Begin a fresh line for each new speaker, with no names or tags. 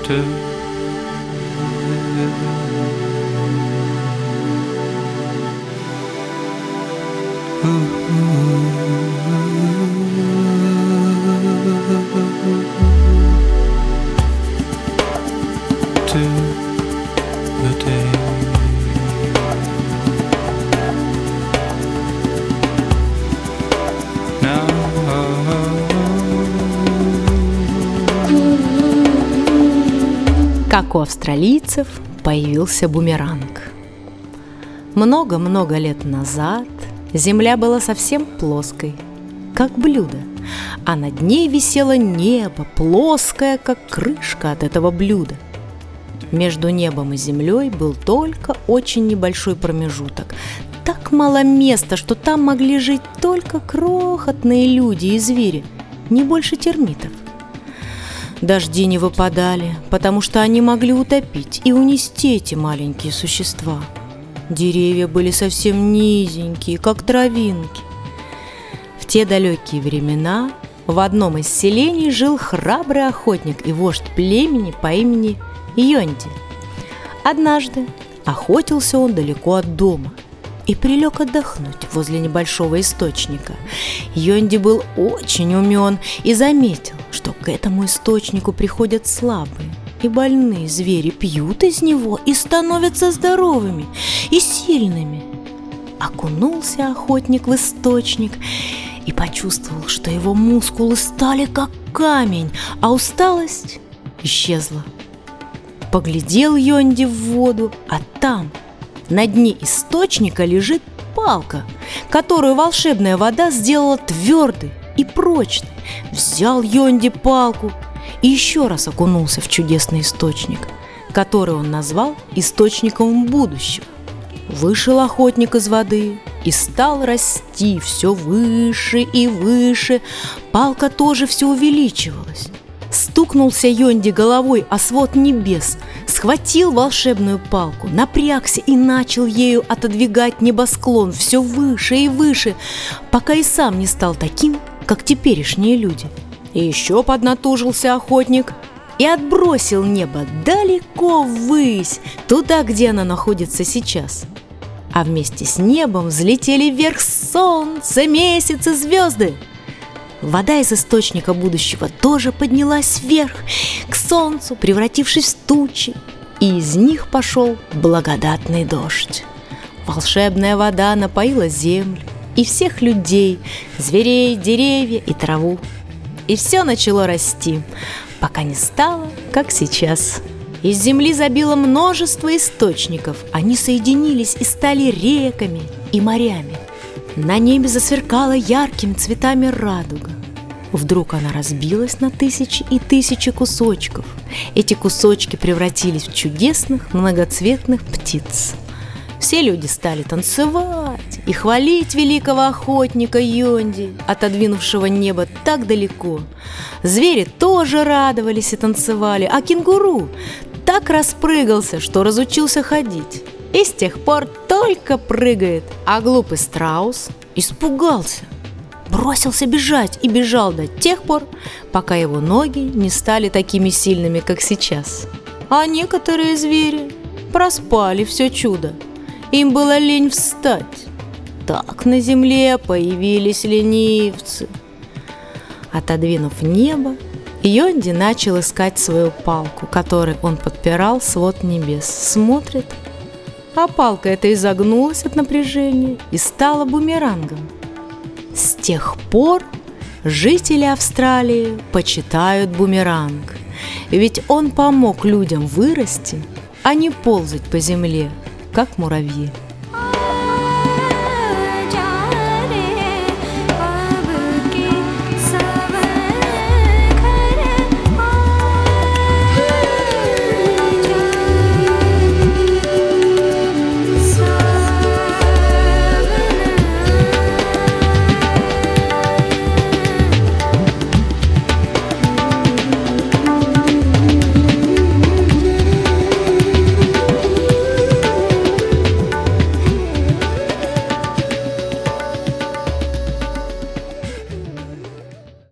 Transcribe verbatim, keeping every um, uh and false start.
to to the day. Now
как у австралийцев появился бумеранг. Много-много лет назад земля была совсем плоской, как блюдо, а над ней висело небо, плоское, как крышка от этого блюда. Между небом и землей был только очень небольшой промежуток. Так мало места, что там могли жить только крохотные люди и звери, не больше термитов. Дожди не выпадали, потому что они могли утопить и унести эти маленькие существа. Деревья были совсем низенькие, как травинки. В те далекие времена в одном из селений жил храбрый охотник и вождь племени по имени Йонди. Однажды охотился он далеко от дома и прилег отдохнуть возле небольшого источника. Йонди был очень умен и заметил, что к этому источнику приходят слабые и больные звери, пьют из него и становятся здоровыми и сильными. Окунулся охотник в источник и почувствовал, что его мускулы стали как камень, а усталость исчезла. Поглядел Йонди в воду, а там, на дне источника, лежит палка, которую волшебная вода сделала твердой и прочной. Взял Йонди палку и еще раз окунулся в чудесный источник, который он назвал источником будущего. Вышел охотник из воды и стал расти все выше и выше. Палка тоже все увеличивалась. Стукнулся Йонди головой о свод небес, схватил волшебную палку, напрягся и начал ею отодвигать небосклон все выше и выше, пока и сам не стал таким, как теперешние люди. И еще поднатужился охотник и отбросил небо далеко ввысь, туда, где оно находится сейчас. А вместе с небом взлетели вверх солнце, месяц и звезды. Вода из источника будущего тоже поднялась вверх, к солнцу, превратившись в тучи, и из них пошел благодатный дождь. Волшебная вода напоила землю и всех людей, зверей, деревья и траву. И все начало расти, пока не стало, как сейчас. Из земли забило множество источников, они соединились и стали реками и морями. На небе засверкала яркими цветами радуга. Вдруг она разбилась на тысячи и тысячи кусочков. Эти кусочки превратились в чудесных многоцветных птиц. Все люди стали танцевать и хвалить великого охотника Йонди, отодвинувшего небо так далеко. Звери тоже радовались и танцевали, а кенгуру так распрыгался, что разучился ходить. И с тех пор только прыгает. А глупый страус испугался, бросился бежать и бежал до тех пор, пока его ноги не стали такими сильными, как сейчас. А некоторые звери проспали все чудо. Им было лень встать. Так на земле появились ленивцы. Отодвинув небо, Йонди начал искать свою палку, которой он подпирал свод небес. Смотрит, а палка эта изогнулась от напряжения и стала бумерангом. С тех пор жители Австралии почитают бумеранг, ведь он помог людям вырасти, а не ползать по земле, как муравьи.